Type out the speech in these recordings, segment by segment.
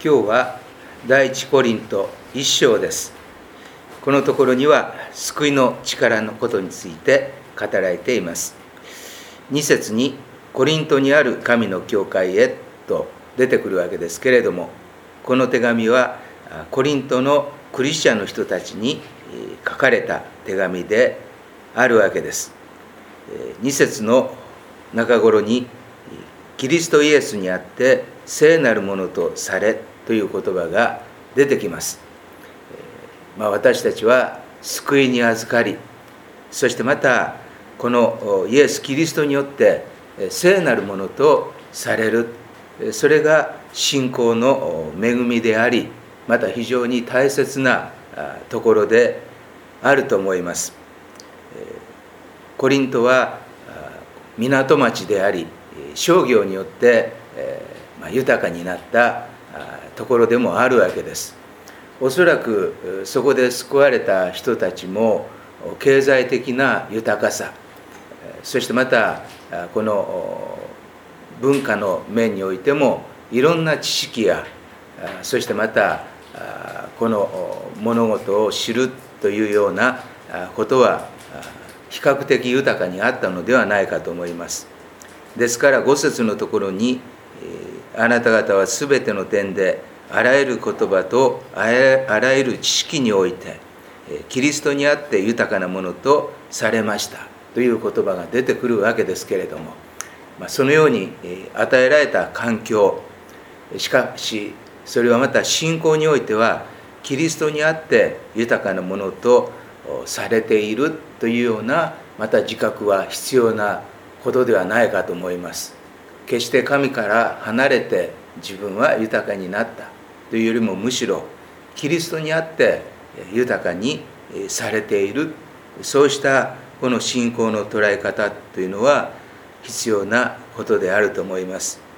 今日は第一コリント1章です。このところには救いの力のことについて語られています。2節にコリントにある神の教会へと出てくるわけですけれども、この手紙はコリントのクリスチャンの人たちに書かれた手紙であるわけです。2節の中頃にキリストイエスにあって聖なるものとされという言葉が出てきます。私たちは救いに預かり、そしてまたこのイエス・キリストによって聖なるものとされる、それが信仰の恵みであり、また非常に大切なところであると思います。コリントは港町であり、商業によって豊かになったところでもあるわけです。おそらくそこで救われた人たちも経済的な豊かさ、そしてまたこの文化の面においてもいろんな知識や、そしてまたこの物事を知るというようなことは比較的豊かにあったのではないかと思います。ですから5節のところに、あなた方はすべての点であらゆる言葉とあらゆる知識においてキリストにあって豊かなものとされましたという言葉が出てくるわけですけれども、そのように与えられた環境、しかしそれはまた信仰においてはキリストにあって豊かなものとされているというようなまた自覚は必要なことではないかと思います。決して神から離れて自分は豊かになったというよりも、むしろキリストにあって豊かにされている、そうしたこの信仰の捉え方というのは必要なことであると思います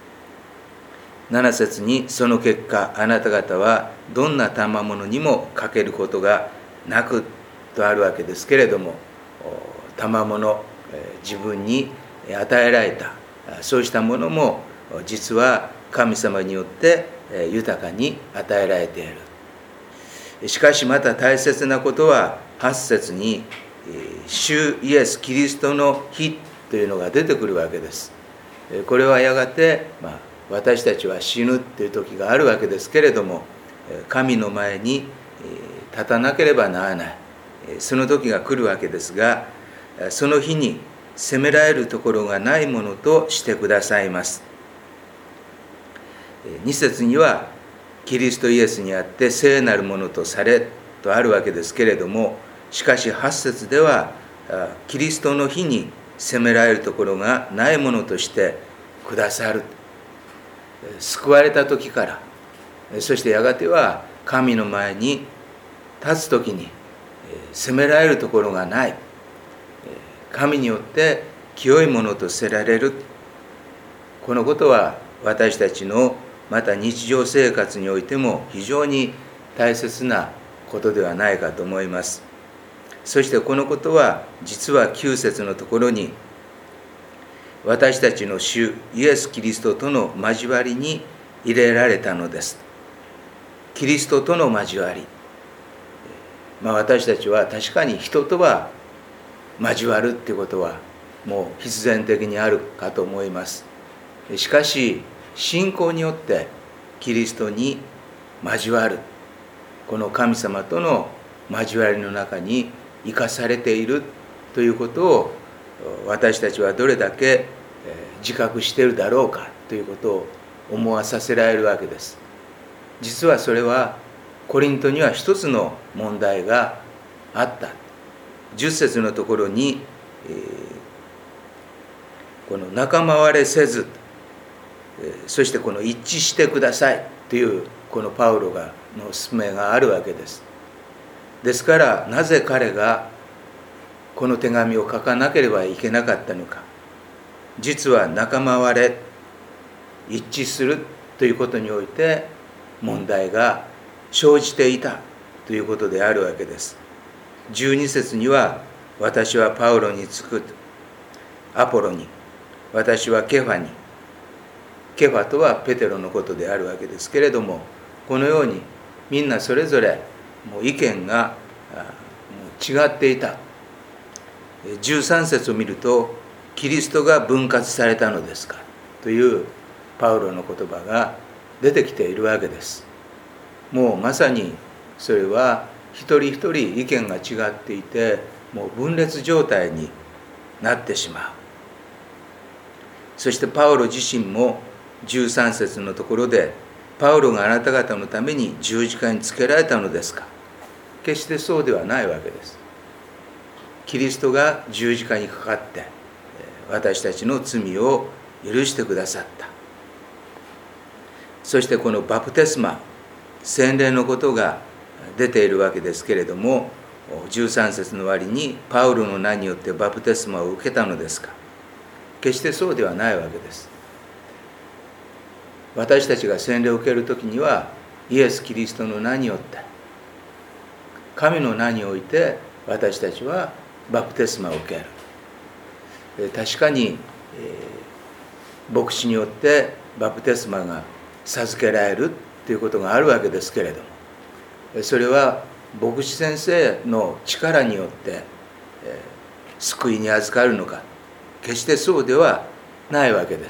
。7節にその結果あなた方はどんな賜物にも欠けることがなくとあるわけですけれども、賜物、自分に与えられたそうしたものも実は神様によって豊かに与えられている。しかしまた大切なことは8節に主イエス・キリストの日というのが出てくるわけです。これはやがて、私たちは死ぬという時があるわけですけれども、神の前に立たなければならない、その時が来るわけですが、その日に責められるところがないものとしてくださいます。2節にはキリストイエスにあって聖なるものとされとあるわけですけれども、しかし8節ではキリストの日に責められるところがないものとしてくださる。救われた時から、そしてやがては神の前に立つ時に責められるところがない、神によって清いものとせられる。このことは私たちのまた日常生活においても非常に大切なことではないかと思います。そしてこのことは実は9節のところに私たちの主イエス・キリストとの交わりに入れられたのです。キリストとの交わり、私たちは確かに人とは交わるっていうことはもう必然的にあるかと思います。しかし信仰によってキリストに交わる、この神様との交わりの中に生かされているということを私たちはどれだけ自覚しているだろうかということを思わさせられるわけです。実はそれはコリントには一つの問題があった。10節のところに、この仲間割れせず、そしてこの一致してくださいというこのパウロの勧めがあるわけです。ですからなぜ彼がこの手紙を書かなければいけなかったのか。実は仲間割れ、一致するということにおいて問題が生じていたということであるわけです。12節には私はパウロにつく、アポロに、私はケファに、ケファとはペテロのことであるわけですけれども、 このようにみんなそれぞれもう意見が違っていた。13節を見ると、キリストが分割されたのですかというパウロの言葉が出てきているわけです。もうまさにそれは一人一人意見が違っていて、もう分裂状態になってしまう。そしてパウロ自身も13節のところで、パウロがあなた方のために十字架につけられたのですか。決してそうではないわけです。キリストが十字架にかかって私たちの罪を許してくださった。そしてこのバプテスマ、洗礼のことが出ているわけですけれども、13節の終わりにパウロの名によってバプテスマを受けたのですか。決してそうではないわけです。私たちが洗礼を受けるときには、イエス・キリストの名によって、神の名において私たちはバプテスマを受ける。確かに、牧師によってバプテスマが授けられるということがあるわけですけれども、それは牧師先生の力によって救いに預かるのか、決してそうではないわけです。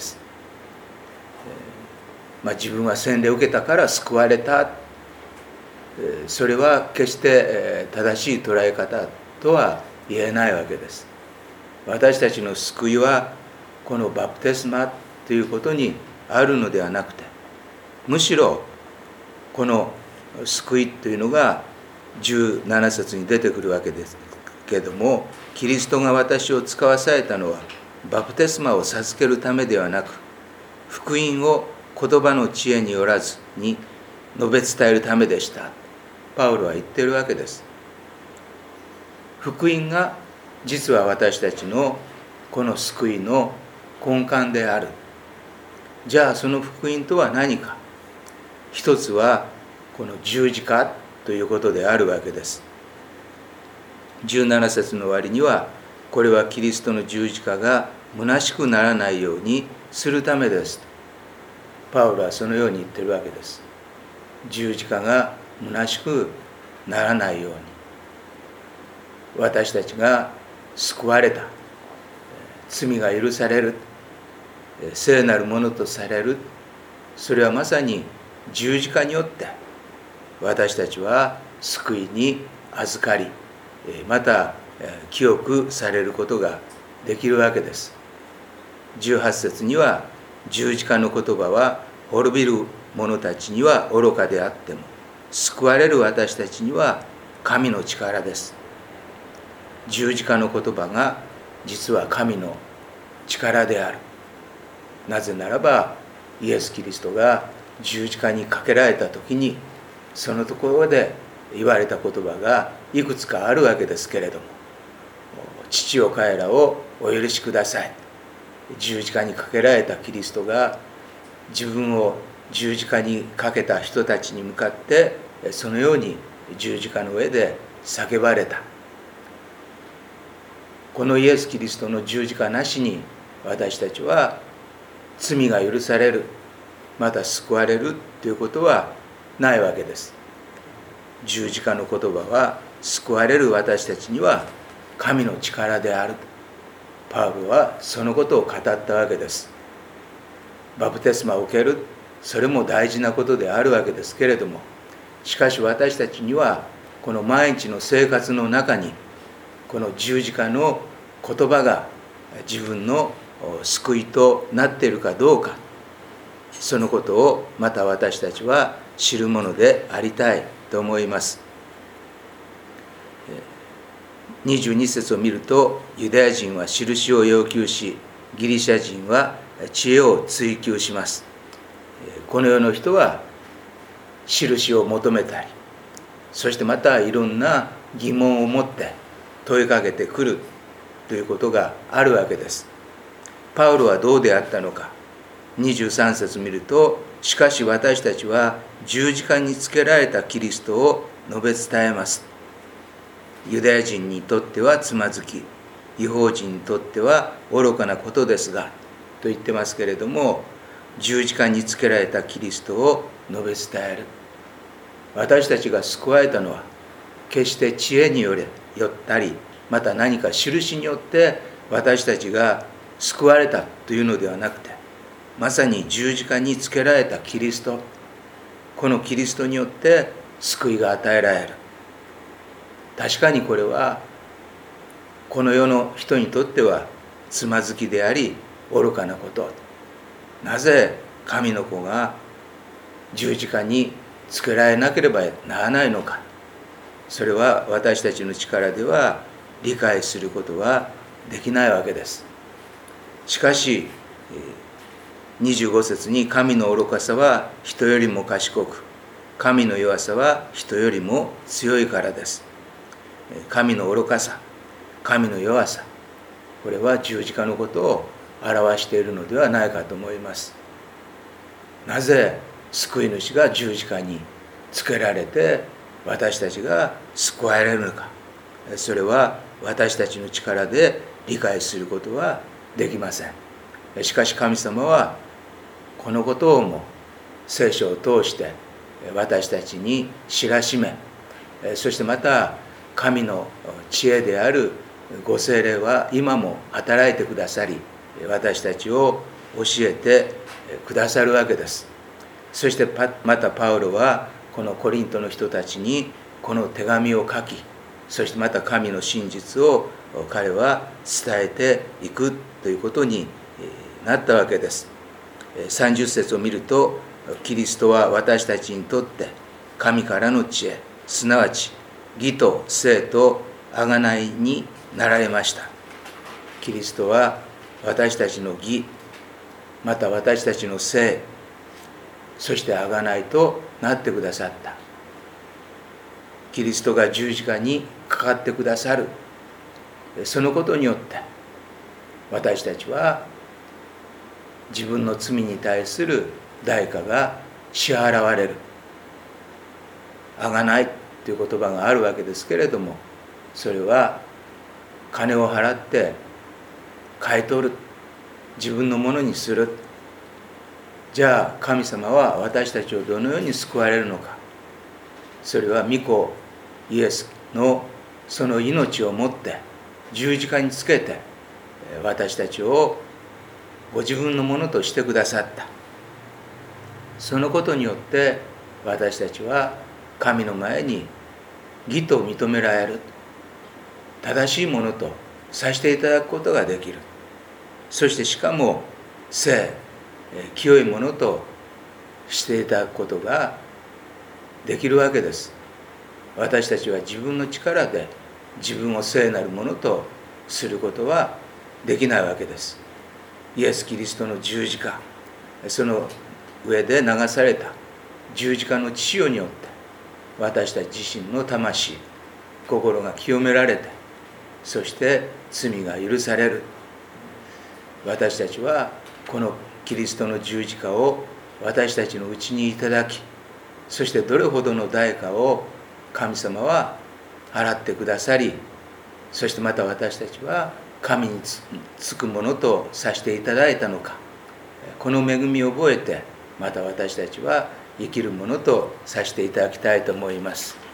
自分は洗礼を受けたから救われた、それは決して正しい捉え方とは言えないわけです。私たちの救いはこのバプテスマということにあるのではなくて、むしろこの救いというのが17節に出てくるわけですけれども、キリストが私を使わされたのはバプテスマを授けるためではなく、福音を言葉の知恵によらずに述べ伝えるためでした。パウロは言っているわけです。福音が実は私たちのこの救いの根幹である。じゃあその福音とは何か。一つはこの十字架ということであるわけです。17節の終わりには、これはキリストの十字架が虚しくならないようにするためです。パウロはそのように言っているわけです。十字架が虚しくならないように、私たちが救われた、罪が許される、聖なるものとされる、それはまさに十字架によって私たちは救いに預かり、また清くされることができるわけです。18節には、十字架の言葉は滅びる者たちには愚かであっても、救われる私たちには神の力です。十字架の言葉が実は神の力である。なぜならば、イエス・キリストが十字架にかけられた時に、そのところで言われた言葉がいくつかあるわけですけれども、父よ彼らをお許しください。十字架にかけられたキリストが自分を十字架にかけた人たちに向かってそのように十字架の上で叫ばれた。このイエス・キリストの十字架なしに私たちは罪が許される、また救われるということはないわけです。十字架の言葉は救われる私たちには神の力である。パウロはそのことを語ったわけです。バプテスマを受ける、それも大事なことであるわけですけれども、しかし私たちにはこの毎日の生活の中にこの十字架の言葉が自分の救いとなっているかどうか、そのことをまた私たちは知るものでありたいと思います。22節を見ると、ユダヤ人は印を要求し、ギリシャ人は知恵を追求します。この世の人は印を求めたり、そしてまたいろんな疑問を持って問いかけてくるということがあるわけです。パウロはどうであったのか。23節見ると、しかし私たちは十字架につけられたキリストを述べ伝えます。ユダヤ人にとってはつまずき、異邦人にとっては愚かなことですが、と言ってますけれども、十字架につけられたキリストを述べ伝える。 私たちが救われたのは決して知恵によったり、また何か印によって私たちが救われたというのではなくて、まさに十字架につけられたキリスト、このキリストによって救いが与えられる。確かにこれはこの世の人にとってはつまずきであり愚かなこと。なぜ神の子が十字架につけられなければならないのか。それは私たちの力では理解することはできないわけです。しかし25節に神の愚かさは人よりも賢く、神の弱さは人よりも強いからです。神の愚かさ、神の弱さ、これは十字架のことを表しているのではないかと思います。なぜ救い主が十字架につけられて私たちが救われるのか、それは私たちの力で理解することはできません。しかし神様はこのことをも聖書を通して私たちに知らしめ、そしてまた神の知恵であるご聖霊は今も働いてくださり、私たちを教えてくださるわけです。そしてまたパウロはこのコリントの人たちにこの手紙を書き、そしてまた神の真実を彼は伝えていくということになったわけです。30節を見ると、キリストは私たちにとって神からの知恵、すなわち義と聖と贖いになられました。キリストは私たちの義、また私たちの聖、そして贖いとなってくださった。キリストが十字架にかかってくださる、そのことによって私たちは自分の罪に対する代価が支払われる。贖いという言葉があるわけですけれども、それは金を払って買い取る、自分のものにする。じゃあ神様は私たちをどのように救われるのか。それは御子イエスのその命をもって十字架につけて私たちをご自分のものとしてくださった。そのことによって私たちは神の前に義と認められる、正しいものとさせていただくことができる。そしてしかも聖、清いものとしていただくことができるわけです。私たちは自分の力で自分を聖なるものとすることはできないわけです。イエス・キリストの十字架、その上で流された十字架の血潮によって私たち自身の魂、心が清められて、そして罪が許される。私たちはこのキリストの十字架を私たちのうちにいただき、そしてどれほどの代価を神様は払ってくださり、そしてまた私たちは神につくものとさせていただいたのか、この恵みを覚えてまた私たちは生きるものとさせていただきたいと思います。